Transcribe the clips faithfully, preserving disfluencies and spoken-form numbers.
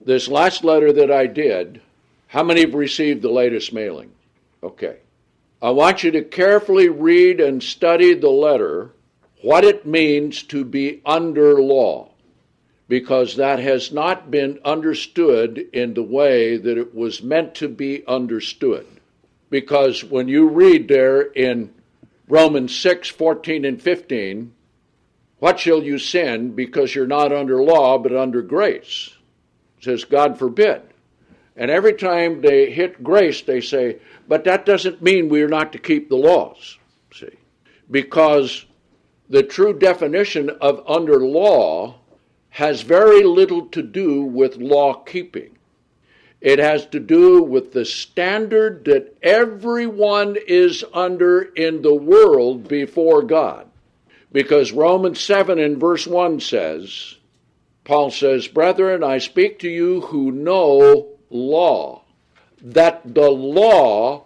this last letter that I did, how many have received the latest mailing? Okay. I want you to carefully read and study the letter, what it means to be under law, because that has not been understood in the way that it was meant to be understood. Because when you read there in Romans six, fourteen and fifteen, what shall you sin because you're not under law but under grace? It says, God forbid. And every time they hit grace, they say, but that doesn't mean we are not to keep the laws. See, because the true definition of under law has very little to do with law keeping. It has to do with the standard that everyone is under in the world before God. Because Romans seven and verse one says, Paul says, brethren, I speak to you who know law, that the law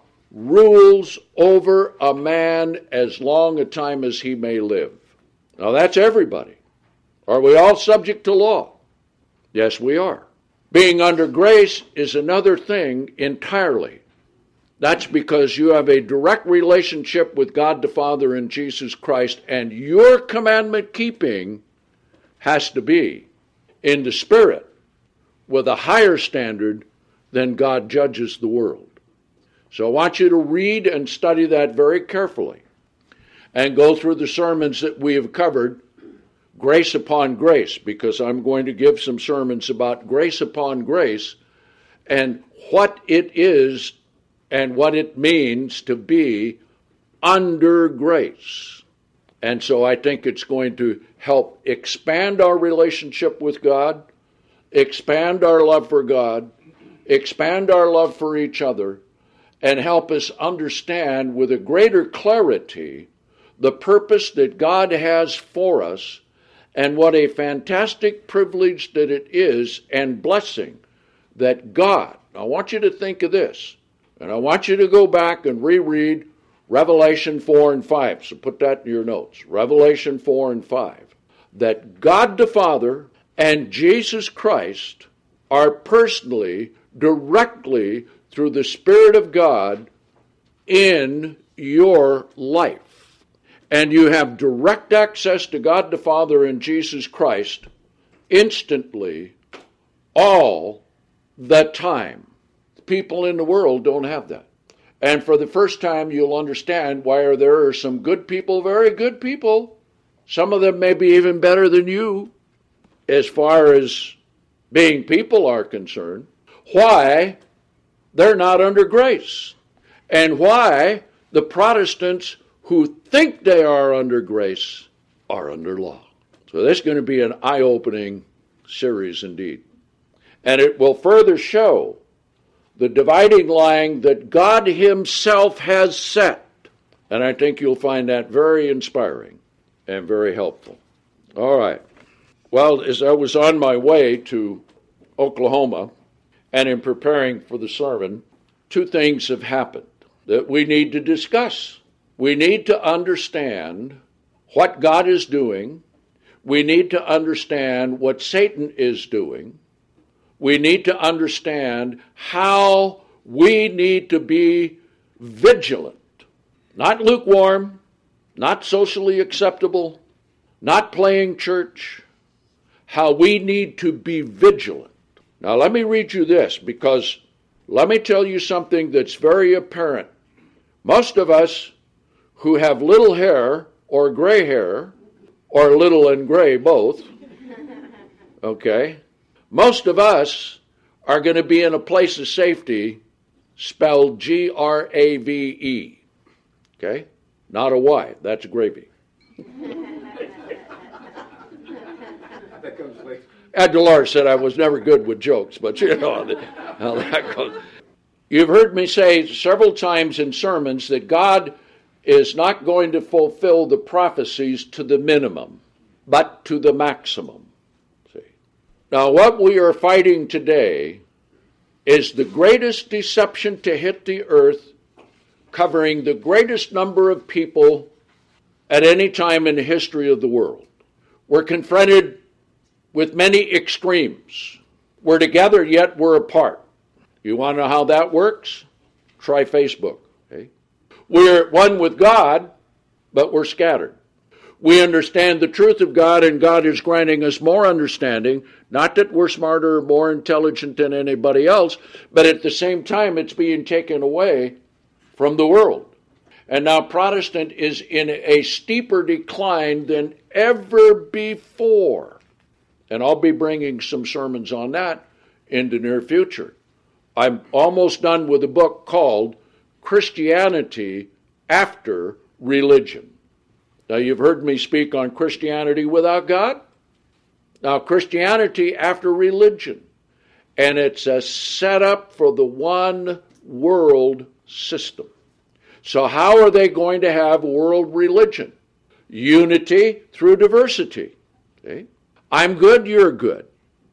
rules over a man as long a time as he may live. Now that's everybody. Are we all subject to law? Yes, we are. Being under grace is another thing entirely. That's because you have a direct relationship with God the Father and Jesus Christ, and your commandment keeping has to be in the Spirit with a higher standard than God judges the world. So I want you to read and study that very carefully and go through the sermons that we have covered, grace upon grace, because I'm going to give some sermons about grace upon grace and what it is and what it means to be under grace. And so I think it's going to help expand our relationship with God, expand our love for God, expand our love for each other, and help us understand with a greater clarity the purpose that God has for us and what a fantastic privilege that it is and blessing that God, I want you to think of this, and I want you to go back and reread Revelation four and five. So put that in your notes. Revelation four and five. That God the Father and Jesus Christ are personally, directly, through the Spirit of God in your life. And you have direct access to God the Father and Jesus Christ instantly, all the time. People in the world don't have that. And for the first time, you'll understand why there are some good people, very good people. Some of them may be even better than you as far as being people are concerned. Why they're not under grace. And why the Protestants who think they are under grace are under law. So this is going to be an eye-opening series indeed. And it will further show the dividing line that God himself has set. And I think you'll find that very inspiring and very helpful. All right. Well, as I was on my way to Oklahoma and in preparing for the sermon, two things have happened that we need to discuss. We need to understand what God is doing. We need to understand what Satan is doing. We need to understand how we need to be vigilant, not lukewarm, not socially acceptable, not playing church, how we need to be vigilant. Now let me read you this, because let me tell you something that's very apparent. Most of us who have little hair or gray hair, or little and gray both, okay, most of us are going to be in a place of safety spelled G R A V E. Okay? Not a Y. That's gravy. Ed Dolores said I was never good with jokes, but you know how that goes. You've heard me say several times in sermons that God is not going to fulfill the prophecies to the minimum, but to the maximum. Now, what we are fighting today is the greatest deception to hit the earth, covering the greatest number of people at any time in the history of the world. We're confronted with many extremes. We're together, yet we're apart. You want to know how that works? Try Facebook. Okay? We're one with God, but we're scattered. We understand the truth of God, and God is granting us more understanding. Not that we're smarter or more intelligent than anybody else, but at the same time, it's being taken away from the world. And now Protestant is in a steeper decline than ever before. And I'll be bringing some sermons on that in the near future. I'm almost done with a book called Christianity After Religion. Now, you've heard me speak on Christianity without God. Now, Christianity after religion. And it's a setup for the one world system. So how are they going to have world religion? Unity through diversity. Okay? I'm good, you're good.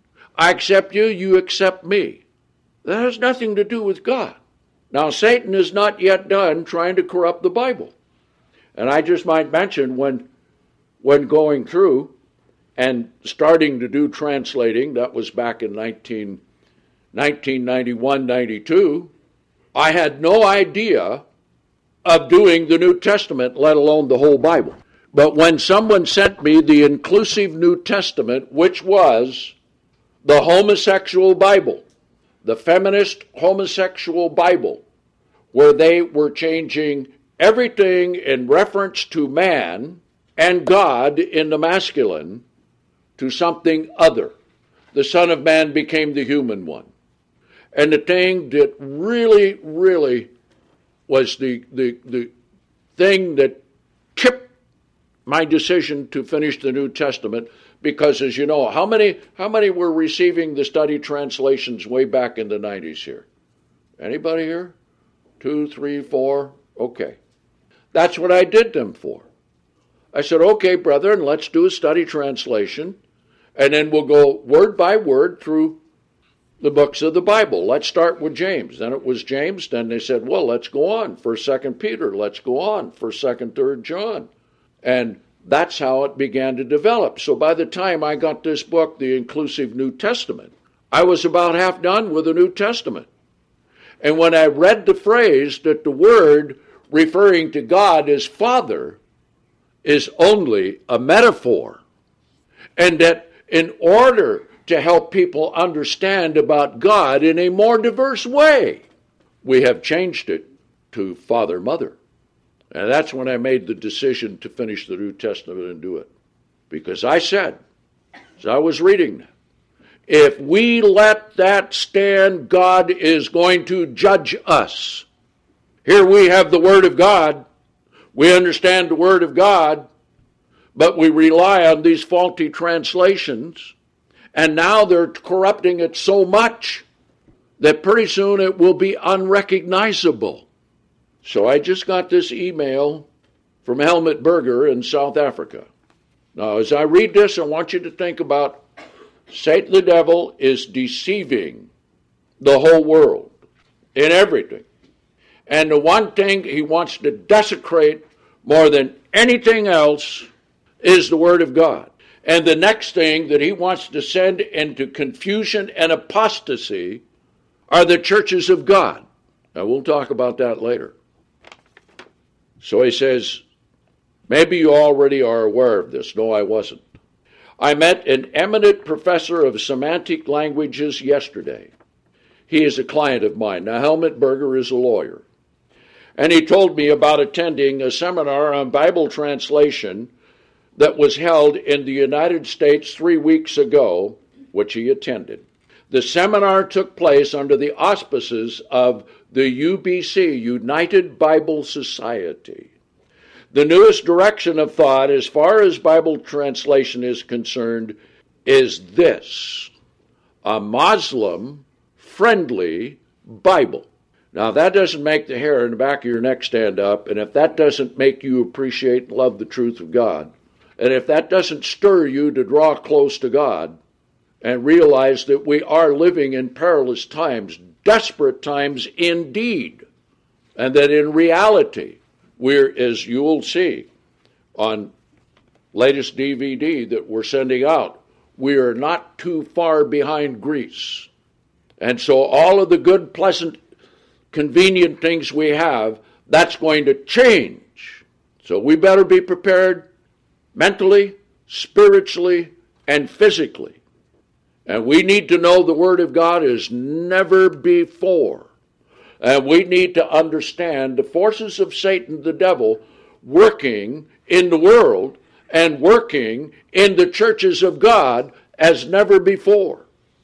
I accept you, you accept me. That has nothing to do with God. Now, Satan is not yet done trying to corrupt the Bible. And I just might mention when, when going through and starting to do translating, that was back in nineteen ninety-one ninety-two, I had no idea of doing the New Testament, let alone the whole Bible. But when someone sent me the inclusive New Testament, which was the homosexual Bible, the feminist homosexual Bible, where they were changing everything in reference to man and God in the masculine to something other. The Son of Man became the human one. And the thing that really, really was the, the, the thing that tipped my decision to finish the New Testament, because as you know, how many how many were receiving the study translations way back in the nineties here? Anybody here? Two, three, four? Okay. That's what I did them for. I said, okay, brethren, let's do a study translation, and then we'll go word by word through the books of the Bible. Let's start with James. Then it was James. Then they said, well, let's go on. First, Second Peter. Let's go on. First, Second, Third John. And that's how it began to develop. So by the time I got this book, The Inclusive New Testament, I was about half done with the New Testament. And when I read the phrase that the word referring to God as Father is only a metaphor, and that in order to help people understand about God in a more diverse way, we have changed it to Father, Mother. And that's when I made the decision to finish the New Testament and do it. Because I said, as I was reading that, if we let that stand, God is going to judge us. Here we have the Word of God. We understand the Word of God, but we rely on these faulty translations. And now they're corrupting it so much that pretty soon it will be unrecognizable. So I just got this email from Helmut Berger in South Africa. Now, as I read this, I want you to think about Satan the devil is deceiving the whole world in everything. And the one thing he wants to desecrate more than anything else is the Word of God. And the next thing that he wants to send into confusion and apostasy are the churches of God. Now, we'll talk about that later. So he says, maybe you already are aware of this. No, I wasn't. I met an eminent professor of semantic languages yesterday. He is a client of mine. Now, Helmut Berger is a lawyer. And he told me about attending a seminar on Bible translation that was held in the United States three weeks ago, which he attended. The seminar took place under the auspices of the U B C, United Bible Society. The newest direction of thought, as far as Bible translation is concerned, is this: a Muslim-friendly Bible. Now, that doesn't make the hair in the back of your neck stand up, and if that doesn't make you appreciate and love the truth of God, and if that doesn't stir you to draw close to God and realize that we are living in perilous times, desperate times indeed, and that in reality, we're, as you'll see on latest D V D that we're sending out, we are not too far behind Greece. And so all of the good, pleasant, convenient things we have, that's going to change. So we better be prepared mentally, spiritually, and physically. And we need to know the Word of God as never before. And we need to understand the forces of Satan, the devil, working in the world and working in the churches of God as never before.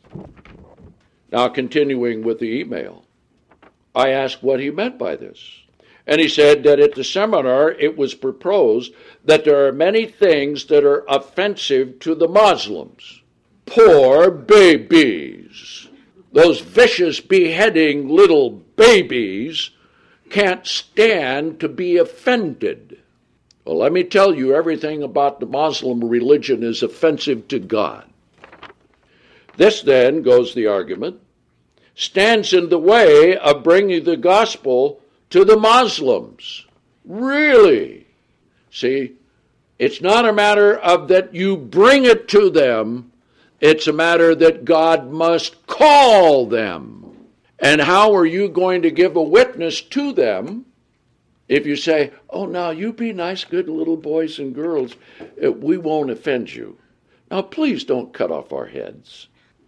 Now, continuing with the email, I asked what he meant by this. And he said that at the seminar it was proposed that there are many things that are offensive to the Muslims. Poor babies. Those vicious, beheading little babies can't stand to be offended. Well, let me tell you, everything about the Muslim religion is offensive to God. This then, goes the argument, stands in the way of bringing the gospel to the Muslims. Really? See, it's not a matter of that you bring it to them. It's a matter that God must call them. And how are you going to give a witness to them if you say, oh, now you be nice, good little boys and girls, we won't offend you. Now, please don't cut off our heads.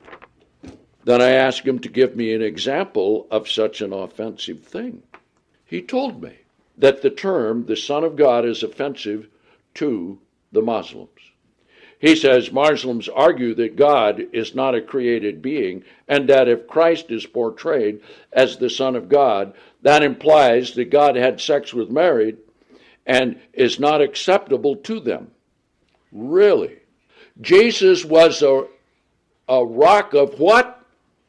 Then I asked him to give me an example of such an offensive thing. He told me that the term, the Son of God, is offensive to the Muslims. He says Muslims argue that God is not a created being, and that if Christ is portrayed as the Son of God, that implies that God had sex with Mary and is not acceptable to them. Really? Jesus was a, a rock of what?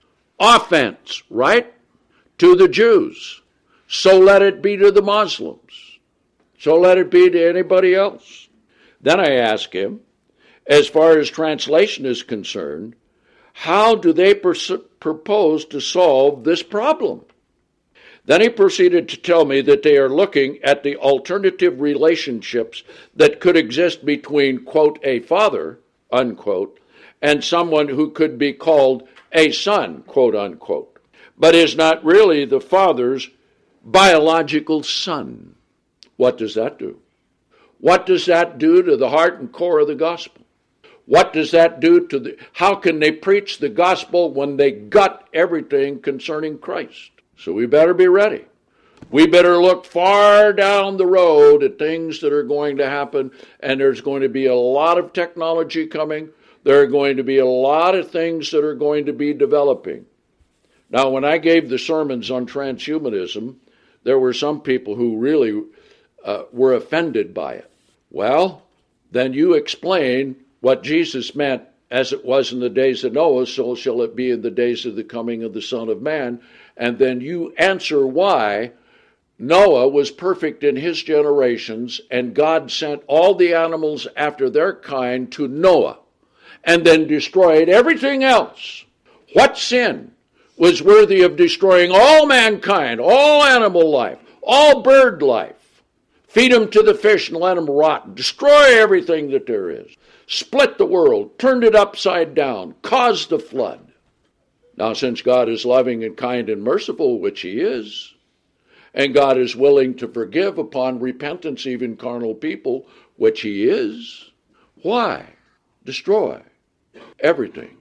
Offense, right? To the Jews. So let it be to the Muslims. So let it be to anybody else. Then I ask him, as far as translation is concerned, how do they pers- propose to solve this problem? Then he proceeded to tell me that they are looking at the alternative relationships that could exist between, quote, a father, unquote, and someone who could be called a son, quote, unquote, but is not really the father's biological son. What does that do? What does that do to the heart and core of the gospel? What does that do to the, how can they preach the gospel when they gut everything concerning Christ? So we better be ready. We better look far down the road at things that are going to happen, and there's going to be a lot of technology coming. There are going to be a lot of things that are going to be developing. Now, when I gave the sermons on transhumanism, there were some people who really uh, were offended by it. Well, then you explain what Jesus meant, as it was in the days of Noah, so shall it be in the days of the coming of the Son of Man. And then you answer why Noah was perfect in his generations, and God sent all the animals after their kind to Noah, and then destroyed everything else. What sin was worthy of destroying all mankind, all animal life, all bird life? Feed them to the fish and let them rot. Destroy everything that there is. Split the world, turned it upside down, caused the flood. Now, since God is loving and kind and merciful, which he is, and God is willing to forgive upon repentance even carnal people, which he is, why destroy everything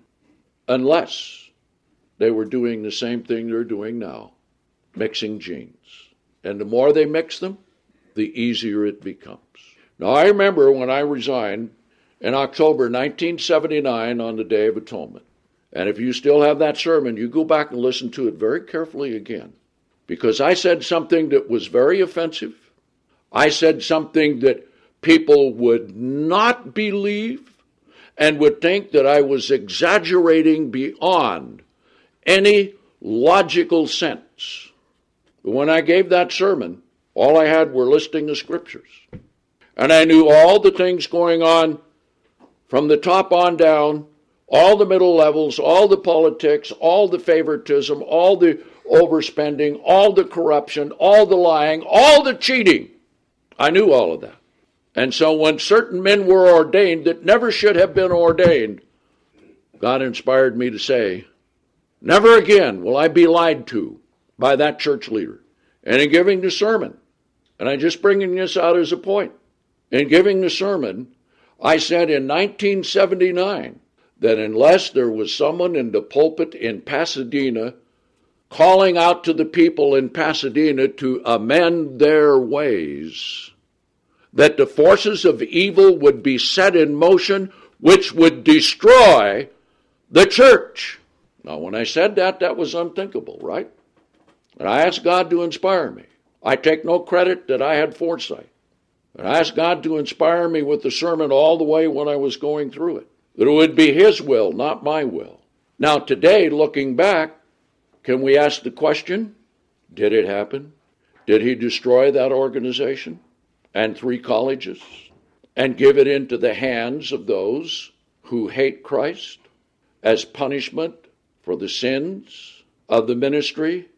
unless they were doing the same thing they're doing now, mixing genes? And the more they mix them, the easier it becomes. Now, I remember when I resigned in October nineteen seventy-nine on the Day of Atonement. And if you still have that sermon, you go back and listen to it very carefully again. Because I said something that was very offensive. I said something that people would not believe and would think that I was exaggerating beyond any logical sense. But when I gave that sermon, all I had were listing of scriptures. And I knew all the things going on from the top on down, all the middle levels, all the politics, all the favoritism, all the overspending, all the corruption, all the lying, all the cheating. I knew all of that. And so when certain men were ordained that never should have been ordained, God inspired me to say, never again will I be lied to by that church leader. And in giving the sermon, and I'm just bringing this out as a point, in giving the sermon, I said in nineteen seventy-nine that unless there was someone in the pulpit in Pasadena calling out to the people in Pasadena to amend their ways, that the forces of evil would be set in motion, which would destroy the church. Now, when I said that, that was unthinkable, right? And I asked God to inspire me. I take no credit that I had foresight. And I asked God to inspire me with the sermon all the way when I was going through it, that it would be His will, not my will. Now, today, looking back, can we ask the question, did it happen? Did He destroy that organization and three colleges and give it into the hands of those who hate Christ as punishment for the sins of the ministry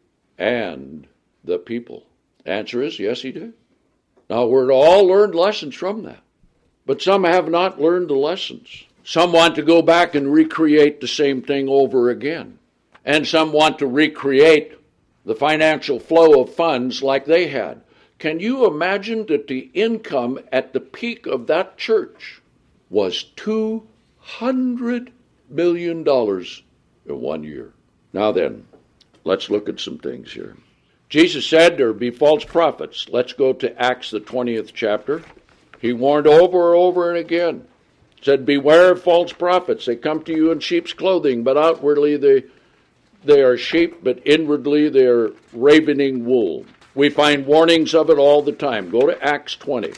and the people? Answer is, yes, He did. Now, we're all learned lessons from that. But some have not learned the lessons. Some want to go back and recreate the same thing over again. And some want to recreate the financial flow of funds like they had. Can you imagine that the income at the peak of that church was two hundred million dollars in one year? Now then, let's look at some things here. Jesus said there would be false prophets. Let's go to Acts, the twentieth chapter. He warned over and over and again. Said, beware of false prophets. They come to you in sheep's clothing, but outwardly they, they are sheep, but inwardly they are ravening wool. We find warnings of it all the time. Go to Acts twenty.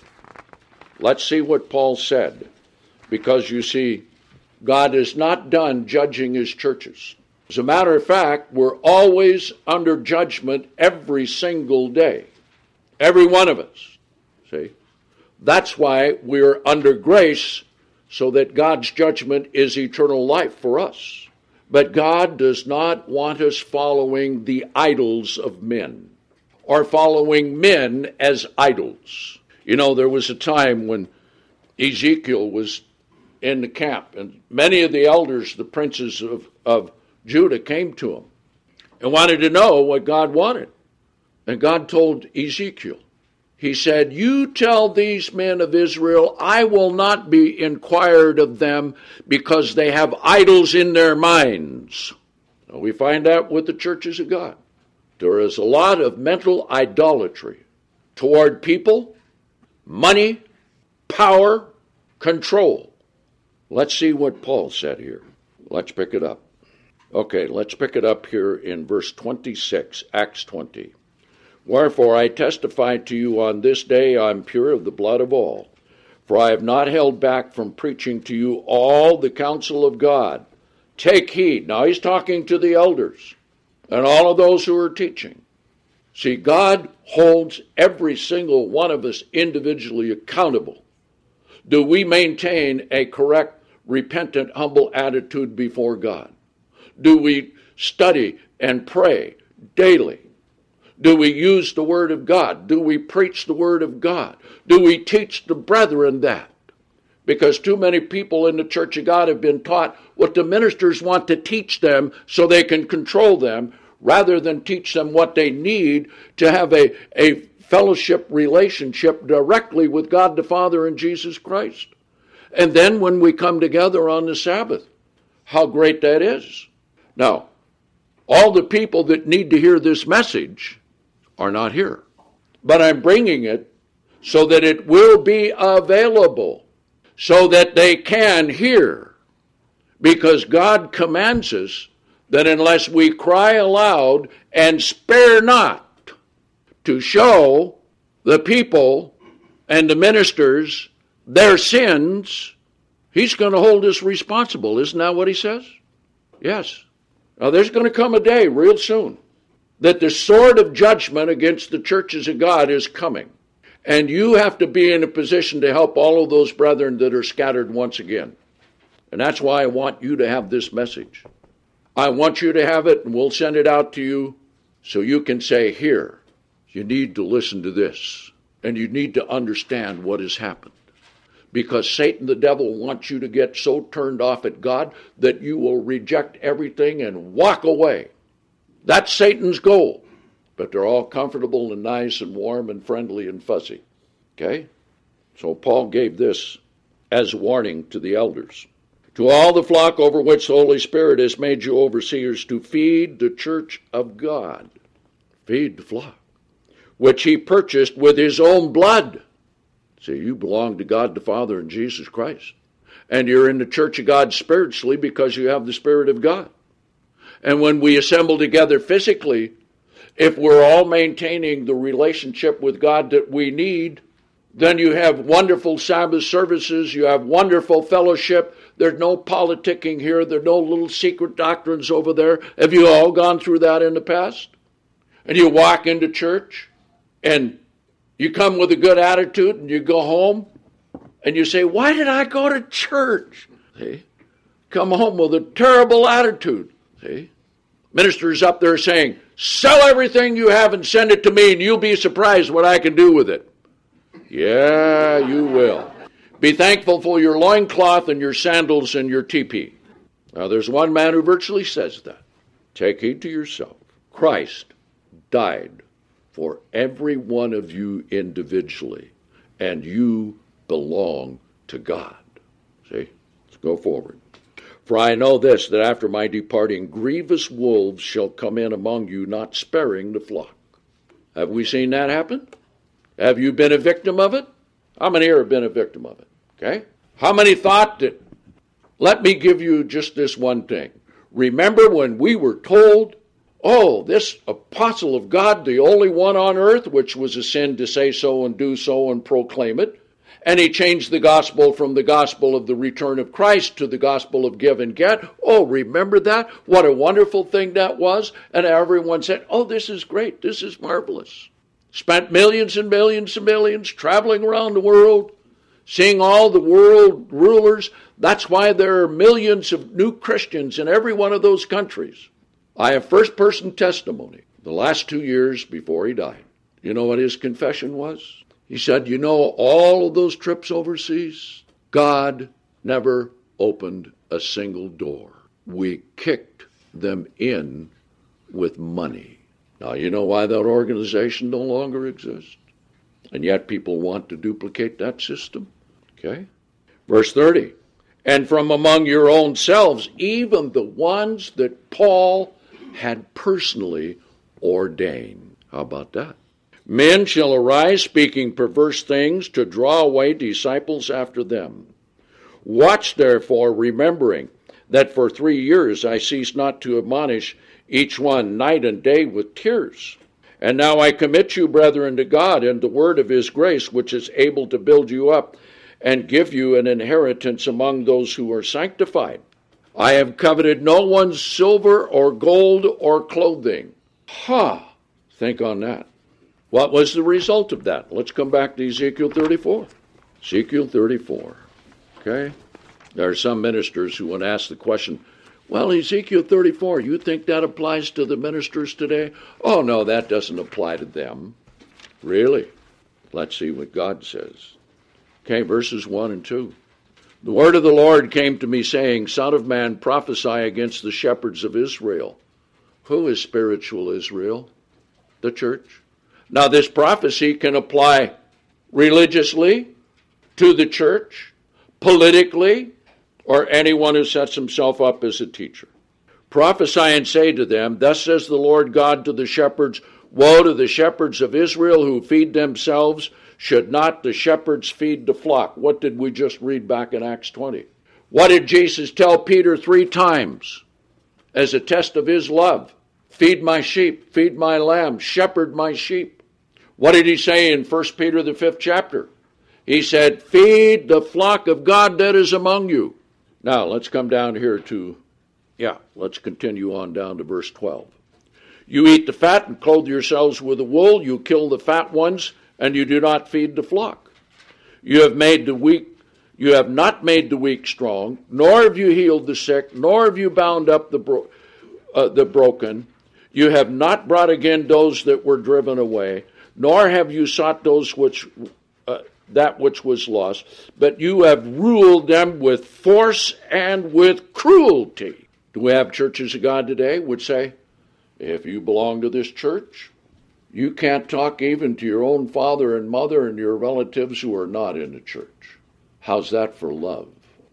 Let's see what Paul said. Because you see, God is not done judging His churches. As a matter of fact, we're always under judgment every single day. Every one of us. See? That's why we're under grace, so that God's judgment is eternal life for us. But God does not want us following the idols of men, or following men as idols. You know, there was a time when Ezekiel was in the camp, and many of the elders, the princes of, of Judah, came to him and wanted to know what God wanted. And God told Ezekiel, He said, you tell these men of Israel, I will not be inquired of them because they have idols in their minds. Now, we find that with the churches of God. There is a lot of mental idolatry toward people, money, power, control. Let's see what Paul said here. Let's pick it up. Okay, let's pick it up here in verse twenty-six, Acts twenty. Wherefore I testify to you on this day I am pure of the blood of all. For I have not held back from preaching to you all the counsel of God. Take heed. Now he's talking to the elders and all of those who are teaching. See, God holds every single one of us individually accountable. Do we maintain a correct, repentant, humble attitude before God? Do we study and pray daily? Do we use the Word of God? Do we preach the Word of God? Do we teach the brethren that? Because too many people in the Church of God have been taught what the ministers want to teach them so they can control them, rather than teach them what they need to have a, a fellowship relationship directly with God the Father and Jesus Christ. And then when we come together on the Sabbath, how great that is. Now, all the people that need to hear this message are not here. But I'm bringing it so that it will be available, so that they can hear. Because God commands us that unless we cry aloud and spare not to show the people and the ministers their sins, He's going to hold us responsible. Isn't that what He says? Yes. Now there's going to come a day real soon that the sword of judgment against the churches of God is coming. And you have to be in a position to help all of those brethren that are scattered once again. And that's why I want you to have this message. I want you to have it, and we'll send it out to you so you can say, here, you need to listen to this, and you need to understand what has happened. because Satan, the devil, wants you to get so turned off at God that you will reject everything and walk away. That's Satan's goal. But they're all comfortable and nice and warm and friendly and fuzzy. Okay? So Paul gave this as a warning to the elders. To all the flock over which the Holy Spirit has made you overseers, to feed the church of God. Feed the flock, which he purchased with his own blood. See, you belong to God the Father and Jesus Christ. And you're in the church of God spiritually because you have the Spirit of God. And when we assemble together physically, if we're all maintaining the relationship with God that we need, then you have wonderful Sabbath services, you have wonderful fellowship. There's no politicking here. There's no little secret doctrines over there. Have you all gone through that in the past? And you walk into church and you come with a good attitude and you go home and you say, why did I go to church? See? Come home with a terrible attitude. See? Ministers up there saying, sell everything you have and send it to me and you'll be surprised what I can do with it. Yeah, you will. Be thankful for your loincloth and your sandals and your teepee. Now, there's one man who virtually says that. Take heed to yourself. Christ died for every one of you individually, and you belong to God. See? Let's go forward. For I know this, that after my departing, grievous wolves shall come in among you, not sparing the flock. Have we seen that happen? Have you been a victim of it? How many here have been a victim of it? Okay? How many thought that, let me give you just this one thing. Remember when we were told, oh, this apostle of God, the only one on earth, which was a sin to say so and do so and proclaim it, and he changed the gospel from the gospel of the return of Christ to the gospel of give and get. Oh, remember that? What a wonderful thing that was. And everyone said, oh, this is great. This is marvelous. Spent millions and millions and millions traveling around the world, seeing all the world rulers. That's why there are millions of new Christians in every one of those countries. I have first-person testimony the last two years before he died. You know what his confession was? He said, you know, all of those trips overseas, God never opened a single door. We kicked them in with money. Now, you know why that organization no longer exists? And yet people want to duplicate that system. Okay? Verse thirty. And from among your own selves, even the ones that Paul had personally ordained. How about that? Men shall arise speaking perverse things to draw away disciples after them. Watch therefore, remembering that for three years I ceased not to admonish each one night and day with tears. And now I commit you, brethren, to God and the word of his grace, which is able to build you up and give you an inheritance among those who are sanctified. I have coveted no one's silver or gold or clothing. Ha! Huh. Think on that. What was the result of that? Let's come back to Ezekiel thirty-four. Ezekiel thirty-four. Okay? There are some ministers who would ask the question, well, Ezekiel thirty-four, you think that applies to the ministers today? Oh, no, that doesn't apply to them. Really? Let's see what God says. Okay, verses one and two. The word of the Lord came to me, saying, Son of man, prophesy against the shepherds of Israel. Who is spiritual Israel? The church. Now, this prophecy can apply religiously to the church, politically, or anyone who sets himself up as a teacher. Prophesy and say to them, Thus says the Lord God to the shepherds, Woe to the shepherds of Israel who feed themselves. Should not the shepherds feed the flock? What did we just read back in Acts twenty? What did Jesus tell Peter three times as a test of his love? Feed my sheep, feed my lambs, shepherd my sheep. What did he say in First Peter, the fifth chapter? He said, feed the flock of God that is among you. Now, let's come down here to, yeah, let's continue on down to verse twelve. You eat the fat and clothe yourselves with the wool. You kill the fat ones, and you do not feed the flock. You have made the weak, you have not made the weak strong, nor have you healed the sick, nor have you bound up the bro- uh, the broken. You have not brought again those that were driven away, nor have you sought those which uh, that which was lost, but you have ruled them with force and with cruelty. Do we have churches of God today which say, if you belong to this church, you can't talk even to your own father and mother and your relatives who are not in the church? How's that for love?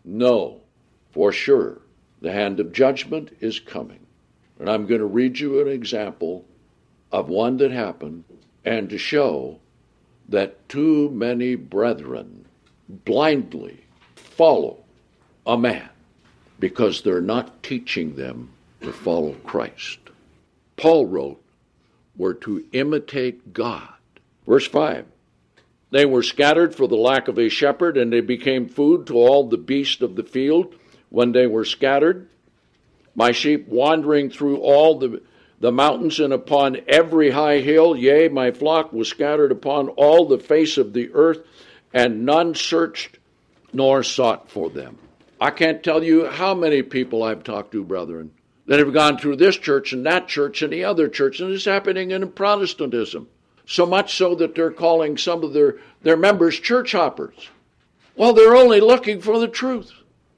No, for sure, the hand of judgment is coming. And I'm going to read you an example of one that happened, and to show that too many brethren blindly follow a man because they're not teaching them to follow Christ. Paul wrote, we're to imitate God. Verse five, they were scattered for the lack of a shepherd, and they became food to all the beasts of the field when they were scattered. My sheep wandering through all the, the mountains and upon every high hill, yea, my flock was scattered upon all the face of the earth, and none searched nor sought for them. I can't tell you how many people I've talked to, brethren, that have gone through this church and that church and the other church, and it's happening in Protestantism. So much so that they're calling some of their, their members church hoppers. Well, they're only looking for the truth.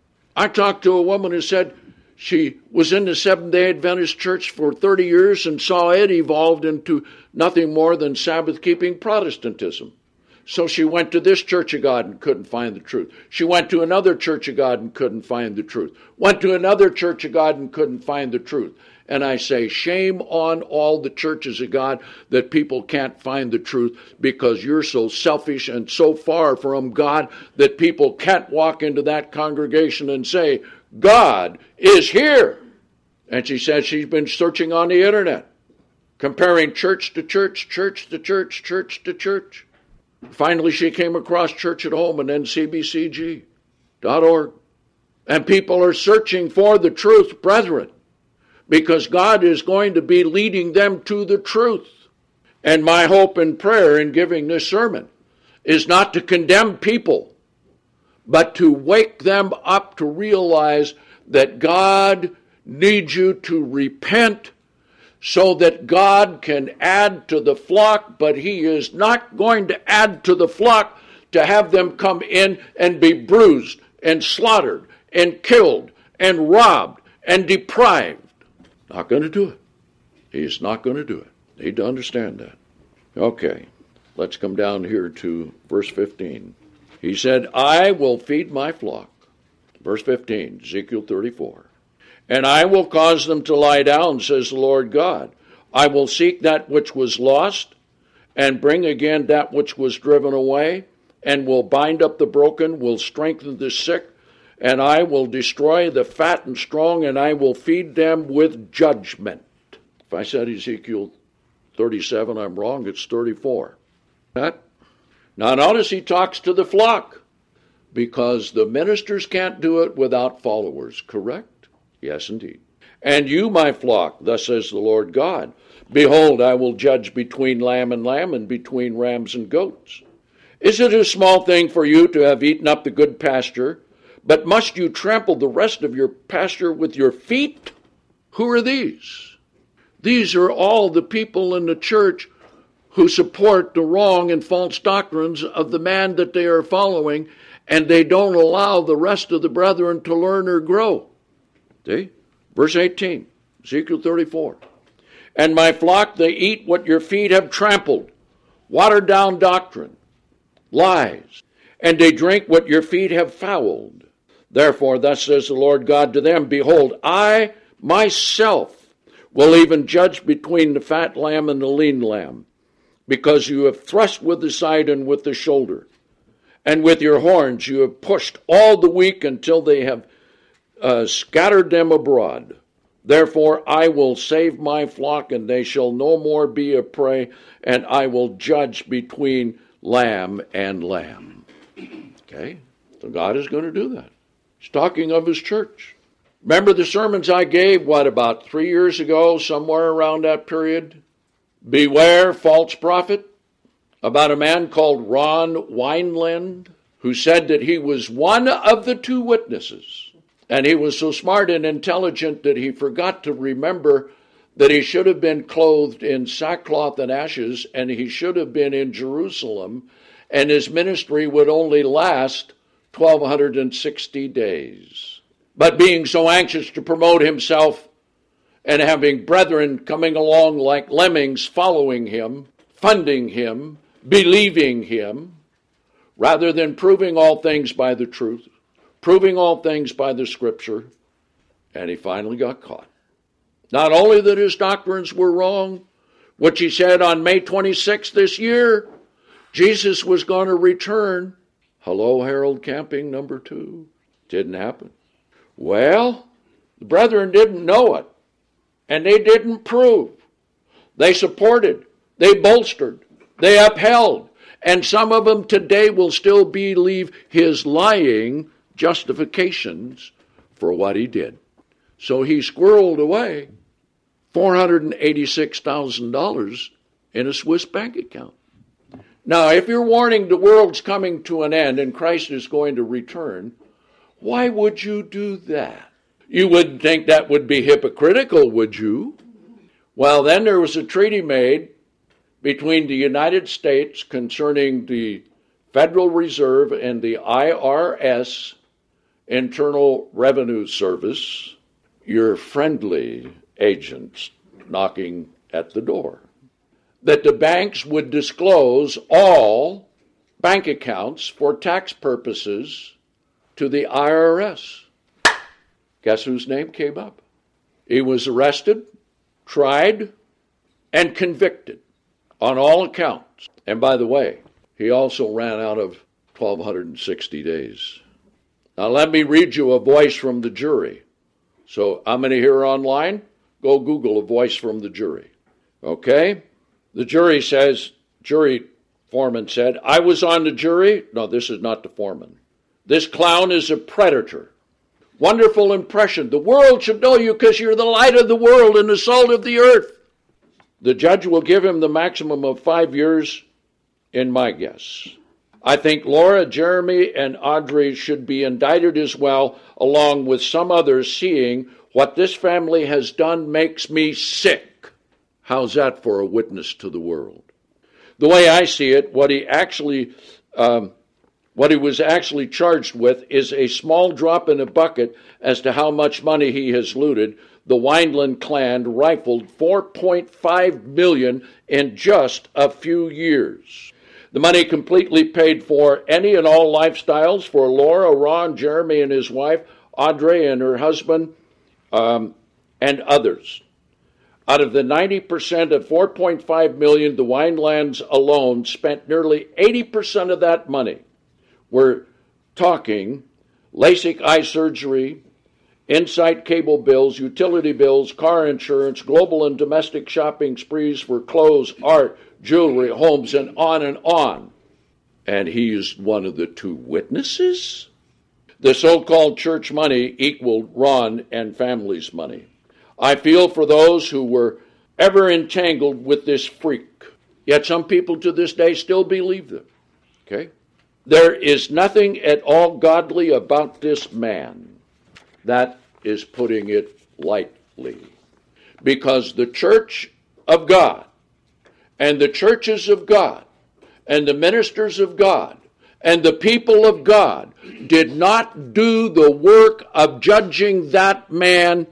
I talked to a woman who said she was in the Seventh-day Adventist church for thirty years and saw it evolved into nothing more than Sabbath-keeping Protestantism. So she went to this Church of God and couldn't find the truth. She went to another Church of God and couldn't find the truth. Went to another Church of God and couldn't find the truth. And I say, shame on all the churches of God that people can't find the truth because you're so selfish and so far from God that people can't walk into that congregation and say, God is here. And she says she's been searching on the internet, comparing church to church, church to church, church to church. Finally, she came across Church at Home and then C B C G dot org. And people are searching for the truth, brethren, because God is going to be leading them to the truth. And my hope and prayer in giving this sermon is not to condemn people, but to wake them up to realize that God needs you to repent so that God can add to the flock, but he is not going to add to the flock to have them come in and be bruised and slaughtered and killed and robbed and deprived. Not going to do it. He's not going to do it. Need to understand that. Okay, let's come down here to verse fifteen. He said, I will feed my flock. Verse fifteen, Ezekiel thirty-four. And I will cause them to lie down, says the Lord God. I will seek that which was lost, and bring again that which was driven away, and will bind up the broken, will strengthen the sick, and I will destroy the fat and strong, and I will feed them with judgment. If I said Ezekiel thirty-seven, I'm wrong, it's thirty-four. That? Now notice he talks to the flock, because the ministers can't do it without followers, correct? Yes, indeed. And you, my flock, thus says the Lord God, behold, I will judge between lamb and lamb, and between rams and goats. Is it a small thing for you to have eaten up the good pasture, but must you trample the rest of your pasture with your feet? Who are these? These are all the people in the church who support the wrong and false doctrines of the man that they are following, and they don't allow the rest of the brethren to learn or grow. See? Verse eighteen, Ezekiel thirty-four. And my flock, they eat what your feet have trampled, watered down doctrine, lies, and they drink what your feet have fouled. Therefore, thus says the Lord God to them, behold, I myself will even judge between the fat lamb and the lean lamb, because you have thrust with the side and with the shoulder, and with your horns you have pushed all the weak until they have Uh, scattered them abroad. Therefore I will save my flock, and they shall no more be a prey, and I will judge between lamb and lamb. Okay? So God is going to do that. He's talking of his church. Remember the sermons I gave, what, about three years ago, somewhere around that period? Beware false prophet, about a man called Ron Wineland, who said that he was one of the two witnesses. And he was so smart and intelligent that he forgot to remember that he should have been clothed in sackcloth and ashes, and he should have been in Jerusalem, and his ministry would only last one thousand two hundred sixty days. But being so anxious to promote himself and having brethren coming along like lemmings following him, funding him, believing him, rather than proving all things by the truth, proving all things by the scripture, and he finally got caught. Not only that his doctrines were wrong, which he said on May twenty-sixth this year, Jesus was going to return. Hello, Harold Camping, number two. Didn't happen. Well, the brethren didn't know it, and they didn't prove. They supported, they bolstered, they upheld, and some of them today will still believe his lying justifications for what he did. So he squirreled away four hundred eighty-six thousand dollars in a Swiss bank account. Now, if you're warning the world's coming to an end and Christ is going to return, why would you do that? You wouldn't think that would be hypocritical, would you? Well, then there was a treaty made between the United States concerning the Federal Reserve and the I R S, Internal Revenue Service, your friendly agents knocking at the door, that the banks would disclose all bank accounts for tax purposes to the I R S. Guess whose name came up? He was arrested, tried, and convicted on all accounts. And by the way, he also ran out of one thousand two hundred sixty days. Now let me read you a voice from the jury. So how many here online? Go Google a voice from the jury. Okay? The jury says, jury foreman said, I was on the jury. No, this is not the foreman. This clown is a predator. Wonderful impression. The world should know you because you're the light of the world and the salt of the earth. The judge will give him the maximum of five years, in my guess. I think Laura, Jeremy, and Audrey should be indicted as well, along with some others. Seeing what this family has done makes me sick. How's that for a witness to the world? The way I see it, what he actually, um, what he was actually charged with is a small drop in a bucket as to how much money he has looted. The Wineland clan rifled four point five million dollars in just a few years. The money completely paid for any and all lifestyles for Laura, Ron, Jeremy and his wife, Audrey and her husband, um, and others. Out of the ninety percent of four point five million dollars, the Winelands alone spent nearly eighty percent of that money. We're talking LASIK eye surgery, Insight cable bills, utility bills, car insurance, global and domestic shopping sprees for clothes, art, jewelry, homes, and on and on. And he's one of the two witnesses? The so-called church money equaled Ron and family's money. I feel for those who were ever entangled with this freak. Yet some people to this day still believe them. Okay? There is nothing at all godly about this man. That is putting it lightly. Because the church of God and the churches of God and the ministers of God and the people of God did not do the work of judging that man.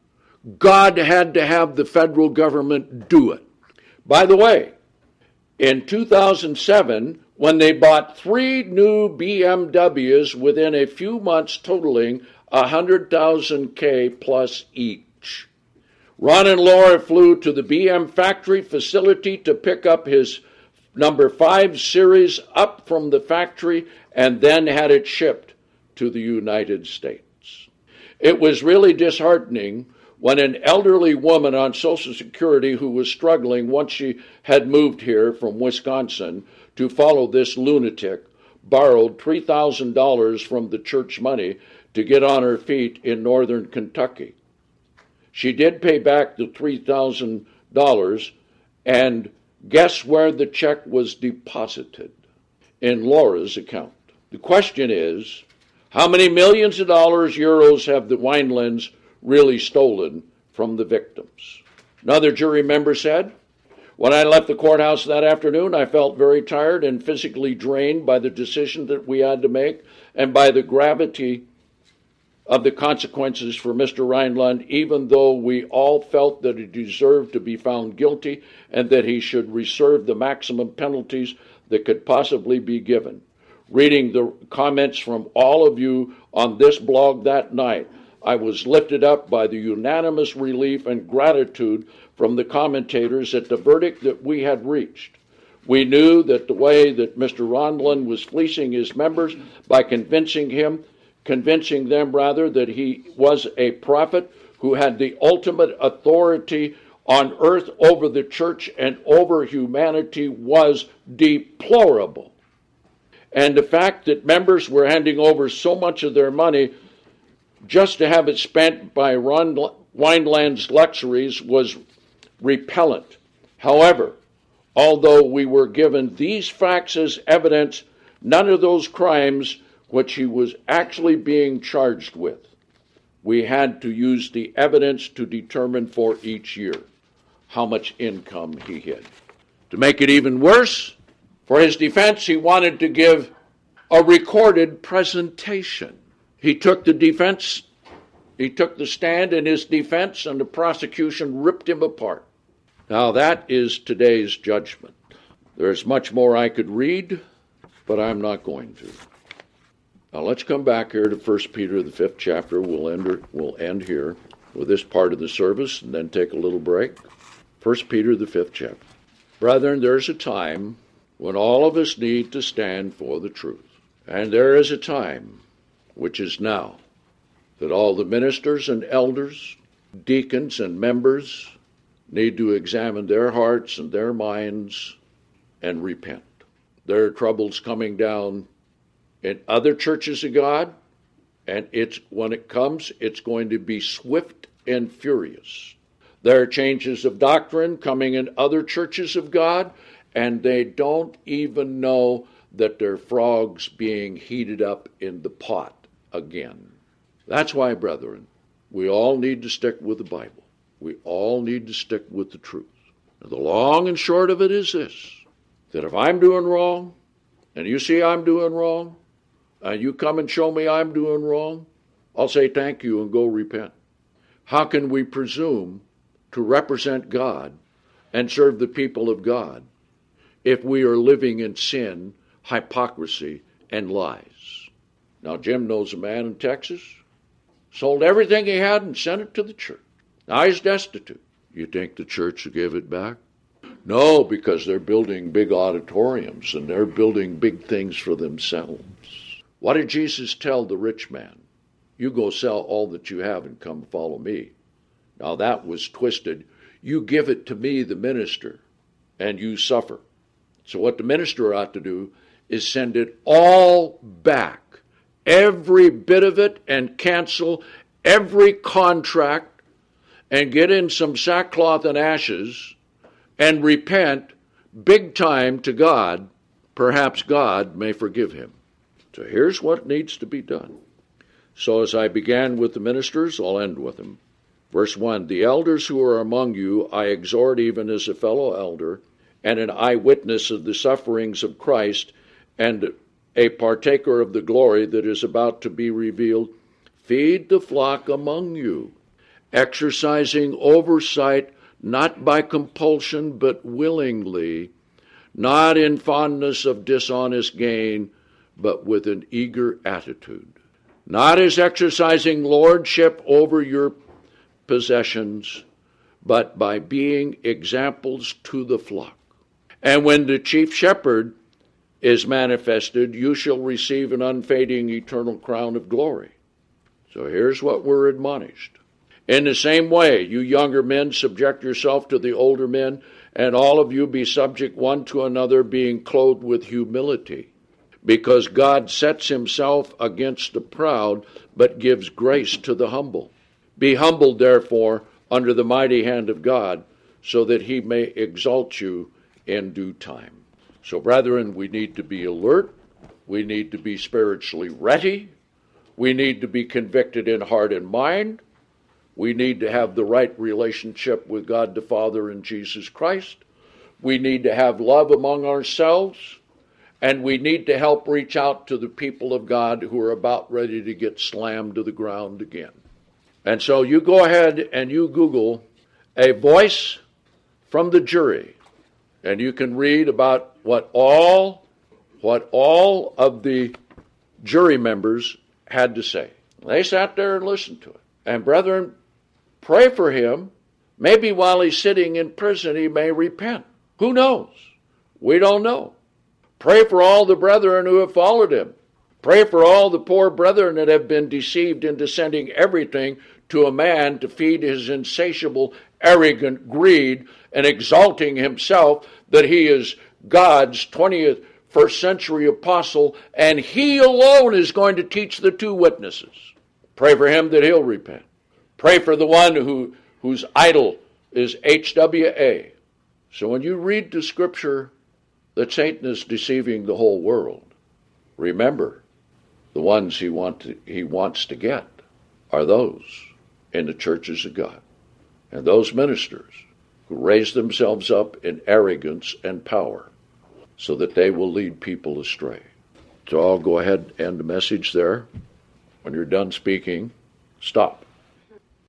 God had to have the federal government do it. By the way, in two thousand seven, when they bought three new B M Ws within a few months totaling one hundred thousand K plus each, Ron and Laura flew to the B M factory facility to pick up his number five series up from the factory and then had it shipped to the United States. It was really disheartening when an elderly woman on Social Security who was struggling once she had moved here from Wisconsin to follow this lunatic borrowed three thousand dollars from the church money to get on her feet in northern Kentucky. She did pay back the three thousand dollars, and guess where the check was deposited? In Laura's account. The question is, how many millions of dollars, euros, have the Winelands really stolen from the victims? Another jury member said, When I left the courthouse that afternoon, I felt very tired and physically drained by the decision that we had to make and by the gravity of the consequences for Mister Rhineland, even though we all felt that he deserved to be found guilty and that he should receive the maximum penalties that could possibly be given. Reading the comments from all of you on this blog that night, I was lifted up by the unanimous relief and gratitude from the commentators at the verdict that we had reached. We knew that the way that Mister Rhineland was fleecing his members by convincing him, convincing them rather, that he was a prophet who had the ultimate authority on earth over the church and over humanity was deplorable. And the fact that members were handing over so much of their money just to have it spent by Rhineland's luxuries was repellent. However, although we were given these facts as evidence, none of those crimes which he was actually being charged with, we had to use the evidence to determine for each year how much income he had. To make it even worse, for his defense, he wanted to give a recorded presentation. He took the defense, he took the stand in his defense, and the prosecution ripped him apart. Now that is today's judgment. There's much more I could read, but I'm not going to. Now let's come back here to First Peter, the fifth chapter. We'll end, we'll end here with this part of the service and then take a little break. First Peter, the fifth chapter. Brethren, there's a time when all of us need to stand for the truth. And there is a time, which is now, that all the ministers and elders, deacons and members need to examine their hearts and their minds and repent. There are troubles coming down in other churches of God, and it's when it comes, it's going to be swift and furious. There are changes of doctrine coming in other churches of God, and they don't even know that they're frogs being heated up in the pot again. That's why, brethren, we all need to stick with the Bible. We all need to stick with the truth. And the long and short of it is this, that if I'm doing wrong, and you see I'm doing wrong, and you come and show me I'm doing wrong, I'll say thank you and go repent. How can we presume to represent God and serve the people of God if we are living in sin, hypocrisy, and lies? Now, Jim knows a man in Texas, sold everything he had and sent it to the church. Now he's destitute. You think the church will give it back? No, because they're building big auditoriums and they're building big things for themselves. What did Jesus tell the rich man? You go sell all that you have and come follow me. Now that was twisted. You give it to me, the minister, and you suffer. So what the minister ought to do is send it all back, every bit of it, and cancel every contract and get in some sackcloth and ashes and repent big time to God. Perhaps God may forgive him. So here's what needs to be done. So as I began with the ministers, I'll end with them. Verse one, the elders who are among you, I exhort even as a fellow elder and an eyewitness of the sufferings of Christ and a partaker of the glory that is about to be revealed. Feed the flock among you, exercising oversight, not by compulsion, but willingly, not in fondness of dishonest gain, but with an eager attitude. Not as exercising lordship over your possessions, but by being examples to the flock. And when the chief shepherd is manifested, you shall receive an unfading eternal crown of glory. So here's what we're admonished. In the same way, you younger men, subject yourself to the older men, and all of you be subject one to another, being clothed with humility. Because God sets himself against the proud, but gives grace to the humble. Be humbled, therefore, under the mighty hand of God, so that he may exalt you in due time. So, brethren, we need to be alert. We need to be spiritually ready. We need to be convicted in heart and mind. We need to have the right relationship with God the Father and Jesus Christ. We need to have love among ourselves, and we need to help reach out to the people of God who are about ready to get slammed to the ground again. And so you go ahead and you Google a voice from the jury, and you can read about what all what all of the jury members had to say. They sat there and listened to it. And brethren, pray for him. Maybe while he's sitting in prison, he may repent. Who knows? We don't know. Pray for all the brethren who have followed him. Pray for all the poor brethren that have been deceived into sending everything to a man to feed his insatiable, arrogant greed and exalting himself that he is God's twentieth, first century apostle, and he alone is going to teach the two witnesses. Pray for him that he'll repent. Pray for the one who whose idol is H W A. So when you read the scripture that Satan is deceiving the whole world, remember the ones he, want to, he wants to get are those in the churches of God. And those ministers who raise themselves up in arrogance and power so that they will lead people astray. So I'll go ahead and end the message there. When you're done speaking, stop.